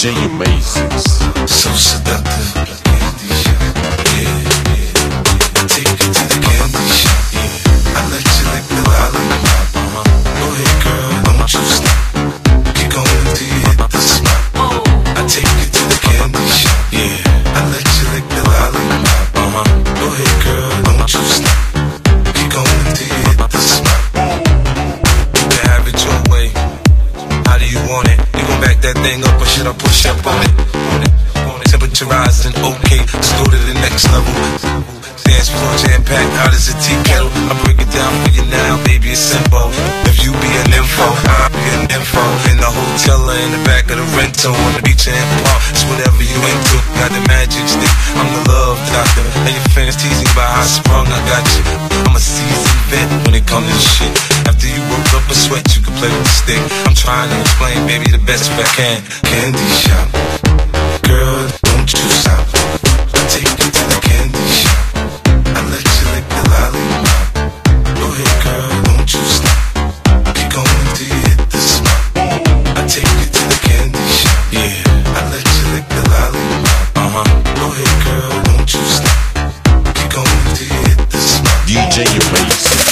DJ Amazing. So seductive. Yeah. I take you to the candy shop. Yeah. I let you lick the lollipop. Go ahead, girl, don't you stop. Keep going till you hit the spot. I take you to the candy shop. Yeah. I let you lick the lollipop. Go ahead, girl, don't you stop. Keep going till you hit the spot. You can have it your way. How do you want it? You gon' back that thing up or should I push up on it? Temperature rising, okay, let's go to the next level. Dance floor jam-packed, hot as a tea kettle. I break it down for you now, baby, it's simple. If you be an info, I'll be an info. In the hotel or in the back of the rental, on the beach and park, it's whatever you into. Got the magic stick, I'm the love doctor. And your fans teasing by how sprung I got you. I'm a seasoned vet when it comes to shit. After you woke up a sweat, you can play with the stick. I'm trying to explain, baby, the best way I can. Candy shop, girl, don't you stop. I take you to the candy shop. I let you lick the lollipop. Go ahead, girl, don't you stop. Keep going till you hit the spot. I take you to the candy shop. Yeah, I let you lick the lollipop. Go ahead, girl, don't you stop. Keep going till you hit the spot. DJ Amazing.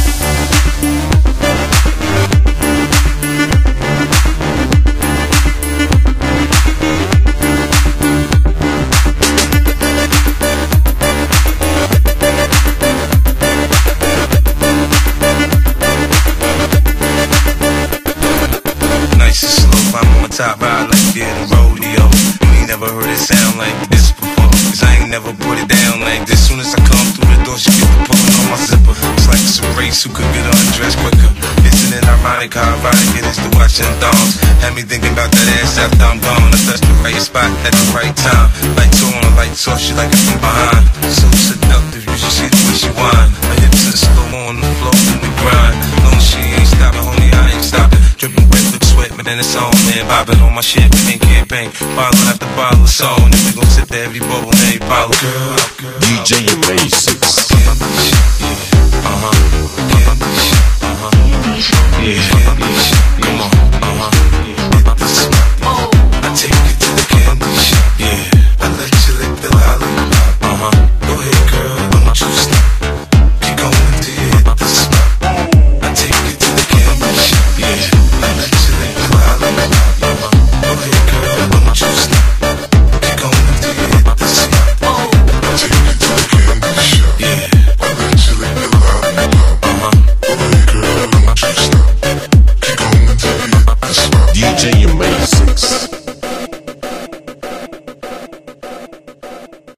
Top ride like being a rodeo. You ain't never heard it sound like this before. Cause I ain't never put it down like this. Soon as I come through the door, she get the pulling on my zipper. It's like it's a race who could get undressed quicker. Isn't it ironic how ironic it is to watch them thongs? Had me thinking about that ass after I'm gone. I touched the right spot at the right time. Lights on, lights off, she like it from behind. So seductive, you should see the way she whine. Her hips are slow on the floor when we grind. No, she ain't stopping, homie, I ain't stopping. Dripping wet with sweat, but then it's on, man. Popping on my shit, we ain't campaign. Bottle after bottle, it's on. And we gon' sip to every bubble, every bottle. Girl, DJ Amazing. Yeah, come on, I take you to the candy shop. Yeah, I let you lick the lollipop. Go ahead, girl, don't you stop. Keep going till you hit the spot. I take you to the candy shop. Yeah, I let you lick the lollipop. Go ahead, girl, don't you stop. Keep going till you hit the spot. I take you to the candy shop. Yeah, I let you lick the lollipop. Go ahead, girl, don't you stop. Keep going till you hit the spot. DJ Amazing.